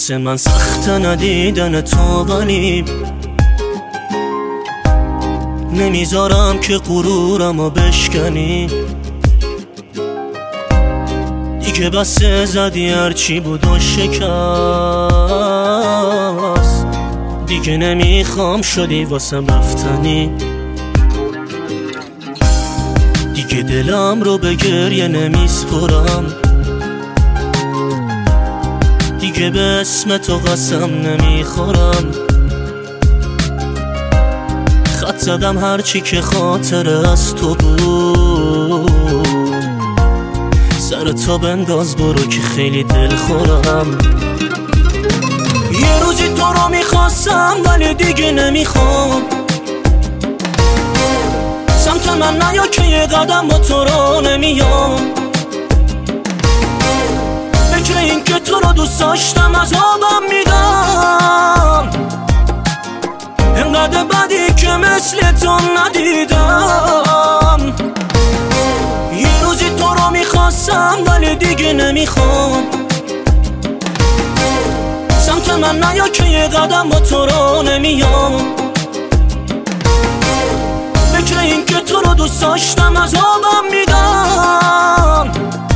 واسه من سخت ندیدن تو، ولی نمیذارم که غرورمو بشکنی. دیگه بسه زدی هرچی بود و شکست، دیگه نمیخوام شدی واسم رفتنی. دیگه دلم رو به گریه نمیسپرم، دیگه به اسم تو قسم نمیخورم. خط زدم هرچی که خاطره از تو بود، سر تو بنداز برو که خیلی دل خورم. یه روزی تو رو میخواستم ولی دیگه نمیخوام، سمت من نیا که یه قدم با تو رو نمیام. فکر این که تو رو دوست داشتم عذابم میدم، انقدر بدی که مثل تو ندیدم. یه روزی تو رو میخواستم ولی دیگه نمیخوام، سمت من نیا که یه قدم با تو رو نمیام. فکر این که تو رو دوست داشتم عذابم میدم،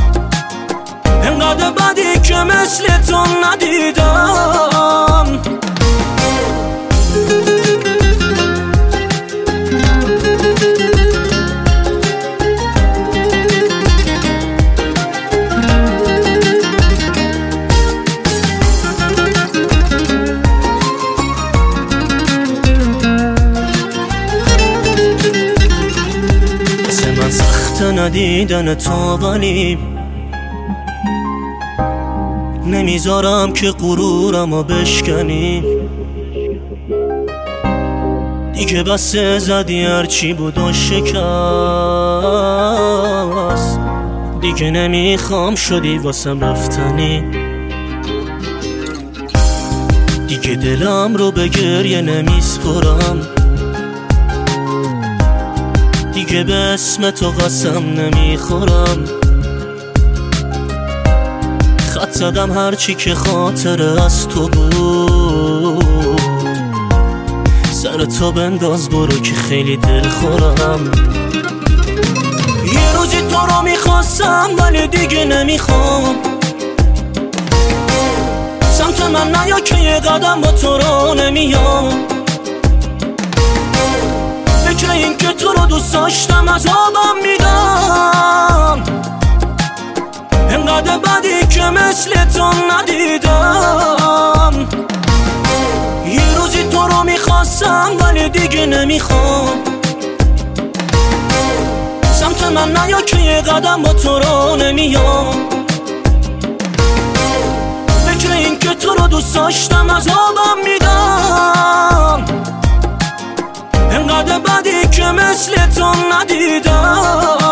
انقدر بدی که مثل تو ندیدم. من سخت ندیدن تو، ولی نمیذارم که غرورمو بشکنی. دیگه بسه زدی هرچی بود و شکست، دیگه نمیخوام شدی واسم رفتنی. دیگه دلم رو به گریه نمیسپرم، دیگه به اسم تو قسم نمیخورم. خط زدم هرچی که خاطره از تو بود، سر تو بنداز برو که خیلی دل خورم. یه روزی تو رو میخواستم ولی دیگه نمیخوام، سمت من نیا که یه قدم با تو رو نمیام. فکر این که تو رو دوست داشتم عذابم میدم، انقدر بدی که مثل تو ندیدم. یه روزی تو رو میخواستم ولی دیگه نمیخوام، سمت من نیا که یه قدم با تو رو نمیام. فکر این که تو رو دوست داشتم عذابم میدم، انقدر بدی که مثل تو ندیدم.